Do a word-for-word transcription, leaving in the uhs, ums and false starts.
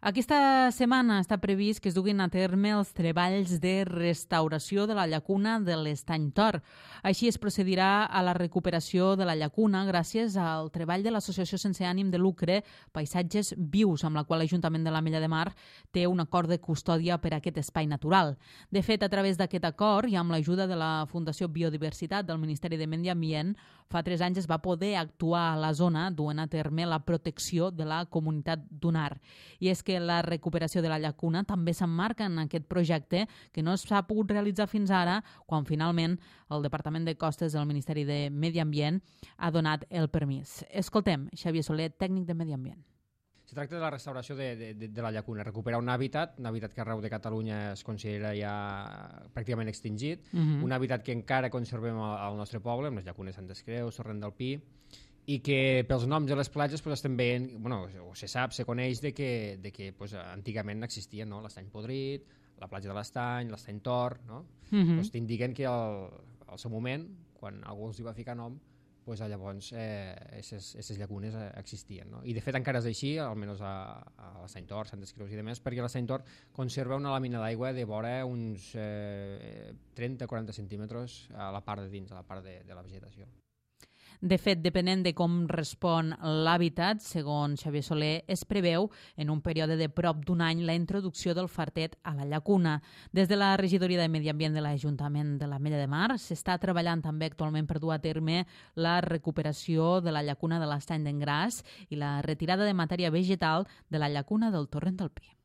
Aquesta setmana està previst que es duguin a terme els treballs de restauració de la llacuna de l'Estany Tor. Així es procedirà a la recuperació de la llacuna gràcies al treball de l'associació sense ànim de lucre Paisatges Vius, amb la qual l'Ajuntament de l'Ametlla de Mar té un acord de custòdia per a aquest espai natural. De fet, a través d'aquest acord i amb l'ajuda de la Fundació Biodiversitat del Ministeri de Medi Ambient, fa tres anys es va poder actuar a la zona duent a terme la protecció de la comunitat dunar. I és que la recuperació de la llacuna també s'emmarca en aquest projecte que no s'ha pogut realitzar fins ara, quan finalment el Departament de Costes del Ministeri de Medi Ambient ha donat el permís. Escoltem Xavier Soler, tècnic de Medi Ambient. Se tracta de la restauració de, de, de la llacuna, recuperar un hàbitat, un hàbitat que arreu de Catalunya es considera ja pràcticament extingit, uh-huh. un hàbitat que encara conservem al, al nostre poble, amb les llacunes Santes Creus, Torrent del Pi, i que pels noms de les platges pues, estem veient, bueno, o se sap, se coneix de que, de que pues, antigament existien, no? L'Estany Podrit, la platja de l'Estany, l'Estany Tor, no? Uh-huh. Pues, t'indiquen que al, al seu moment, quan algú els hi va ficar nom, pues, llavors aquestes eh, llacunes eh, existien. No? I de fet encara és així, almenys a, a l'Estany Tor, Santes Creus i demés, perquè l'Estany Tor conserva una làmina d'aigua de vora uns eh, trenta a quaranta centímetres a la part de dins, a la part de, de la vegetació. De fet, depenent de com respon l'hàbitat, segons Xavier Soler, es preveu en un període de prop d'un any la introducció del fartet a la llacuna. Des de la Regidoria de Medi Ambient de l'Ajuntament de l'Ametlla de Mar s'està treballant també actualment per dur a terme la recuperació de la llacuna de l'Estany d'Engràs i la retirada de matèria vegetal de la llacuna del Torrent del Pi.